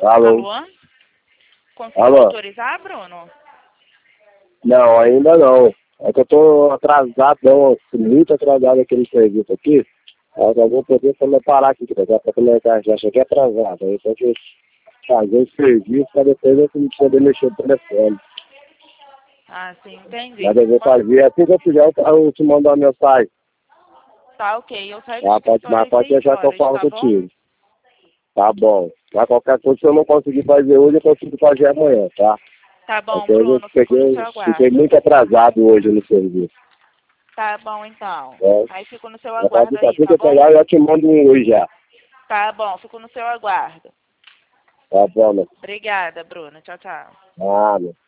Alô? Alô? Conseguiu Alô? autorizar, Bruno? Não, ainda não. É que eu tô atrasadão, muito atrasado aqui no serviço aqui. Aí eu vou poder também parar aqui, já pra começar, já cheguei atrasado. Aí tem que fazer o serviço pra depois eu poder mexer no telefone. Ah, sim, entendi. Mas eu vou fazer, assim que eu fizer, eu te mando uma mensagem. Tá, ok. Eu saio do Tá? escritório Mas às pode 6 deixar que eu horas, falo tá bom? contigo. Tá bom. Mas qualquer coisa, se eu não conseguir fazer hoje, eu consigo fazer amanhã, tá? Tá bom, Porque hoje Bruno. Fico no seu eu fiquei aguardo. muito atrasado hoje no serviço. Tá bom, então. Né? Aí fico no seu Eu faço aguardo isso aí, assim que tá eu bom? pegar, eu já te mando um hoje já. Tá bom, fico no seu aguardo. Tá bom, né? Obrigada, Bruno. Tchau, tchau. Nada.